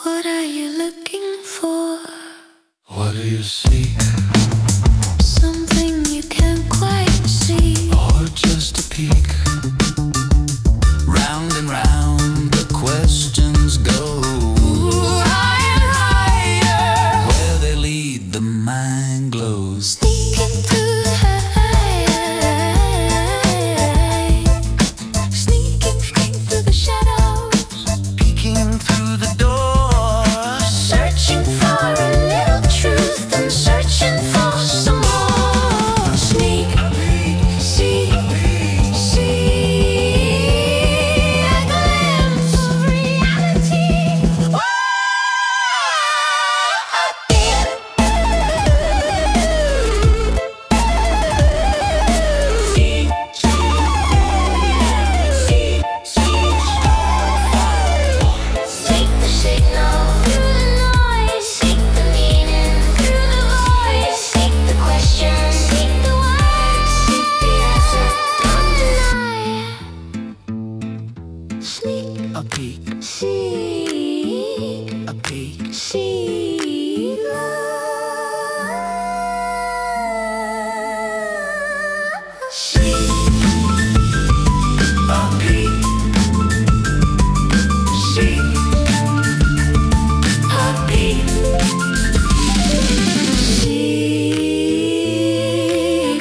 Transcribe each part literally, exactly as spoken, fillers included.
What are you looking for? What do you seek? Something you can't quite see. Or just a peek? Round and round the questions go. Ooh, higher, higher. Where they lead, the mind glows. Sneaking through the high. Sneaking, sneaking through the shadows. Peeking through the door. Searching for a little truth and searching for some more. Sneak, see, see a glimpse of reality. Seek the signal through the noise. Seek the meaning through the voice. Seek the question. Seek the why. Seek the answer. Don't deny. Sneak, A peek, seek, a peek. seek love. Sneak, A peek, seek, a peek. seek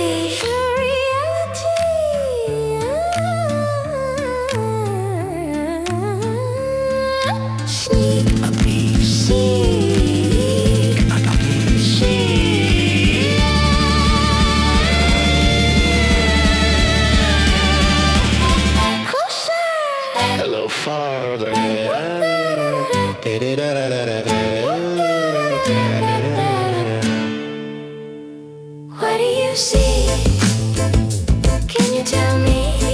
reality. Sneak, A peek, seek, a peek. seek. Closer. Hello, farther. What do you see? Can you tell me?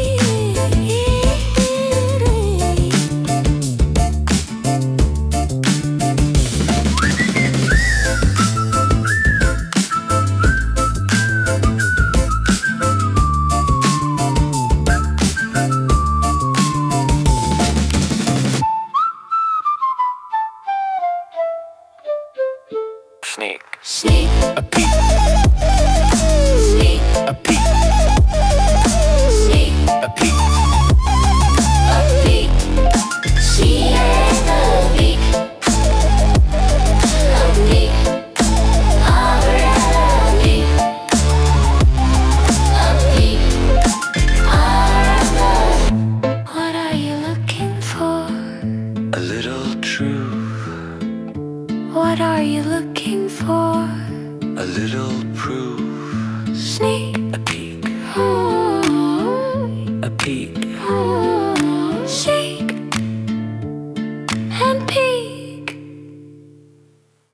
Sneak, Sneak, a peek, sneak, a peek, sneak, a peek. a peek. See a peek, a peek, over a peek, a peek, over. What are you looking for? A little truth, What are you looking for? a little proof. Sneak, A peek, ooh, a peek. ooh.